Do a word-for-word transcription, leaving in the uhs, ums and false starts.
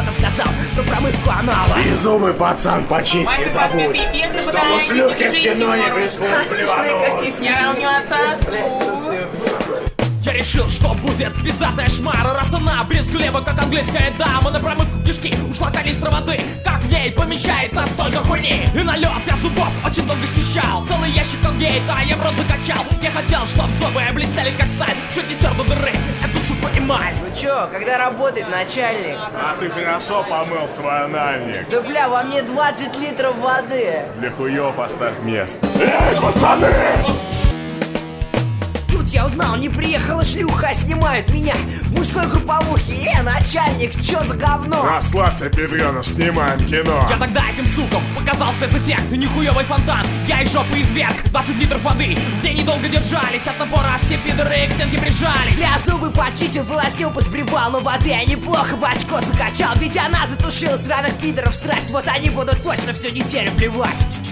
кто-то сказал про промывку анала. И зубы, пацан, почисти забудь, чтобы шлюхи в кино не пришлось блевануть. Я у него отсосу. Я решил, что будет пиздатая шмара, раз она брезглива, как английская дама. На промывку кишки ушла канистра воды, как в ней помещается столько хуйни. И налет я зубов очень долго счищал, целый ящик колгейта я в рот закачал. Я хотел, чтоб зубы блестели как сталь, чуть не стер до дыры эту суку эмаль. Ну чё, когда работает начальник? А ты хорошо помыл свой анальник? Да бля, во мне двадцать литров воды. Для хуёв оставь место. Эй, пацаны! Тут я узнал, не приехала шлюха, а снимают меня в мужской групповухе. Э, начальник, чё за говно? Расслабься, пидреныш, снимаем кино. Я тогда этим сукам показал спецэффект, нихуёвый фонтан, я из жопы изверг двадцать литров воды, где недолго держались от напора, все пидоры к стенке прижались. Я зубы почистил, волоснил, посбривал, но воды я неплохо в очко закачал. Ведь она затушила сраных пидоров страсть, вот они будут точно всю неделю плевать.